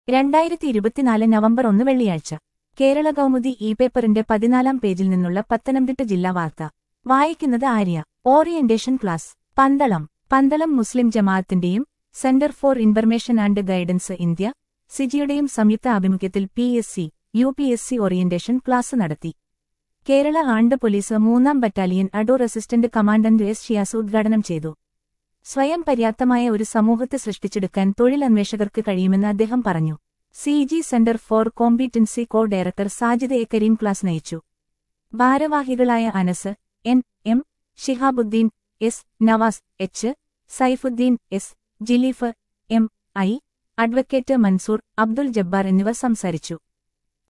2024 November 1 വെള്ളിയാഴ്ച കേരള കൗമുദി പേപ്പറിന്റെ 14-ാം പേജിൽ നിന്നുള്ള പത്തനംതിട്ട ജില്ലാ വാർത്ത വായിക്കുന്നത് ആര്യ. ഓറിയന്റേഷൻ ക്ലാസ് പന്തളം മുസ്ലിം ജമാഅത്തിന്റെയും centre for information and guidance India സിജിയുടെയും സംയുക്ത ആഭിമുഖ്യത്തിൽ PSC, UPSC ഓറിയന്റേഷൻ ക്ലാസ് നടത്തി. കേരള ആണ്ട് പോലീസ് 3-ാം battalion Adoor assistant commandant S. Shiyas ഉദ്ഘാടനം ചെയ്തു. സ്വയം പര്യാപ്തമായ ഒരു സമൂഹത്തെ സൃഷ്ടിച്ചെടുക്കാൻ തൊഴിലന്വേഷകർക്ക് കഴിയുമെന്ന് അദ്ദേഹം പറഞ്ഞു. CG centre for competency co director Sajid A. Kareem class നയിച്ചു. ഭാരവാഹികളായ Anas N. M, Shihabuddin S, Navas H, Saifuddin S, Jileef M. I, advocate Mansoor Abdul Jabbar എന്നിവർ സംസാരിച്ചു.